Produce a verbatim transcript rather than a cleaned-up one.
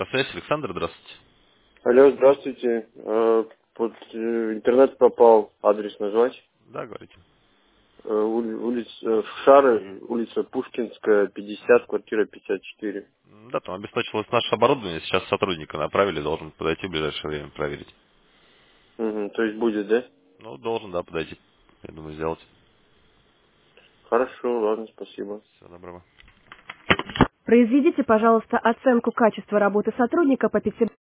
Электросвязь, Александр, здравствуйте. Алло, здравствуйте. Э, Вот э, интернет пропал, адрес назвать. Да, говорите. Э, ули- Улица Шары, улица Пушкинская, пятьдесят, квартира пятьдесят четыре. М, Да, там обесточилось наше оборудование, сейчас сотрудника направили, должен подойти в ближайшее время проверить. Мгм, то есть будет, да? Ну, должен, да, подойти, я думаю, сделать. Хорошо, ладно, спасибо. Всего доброго. Произведите, пожалуйста, оценку качества работы сотрудника по пяти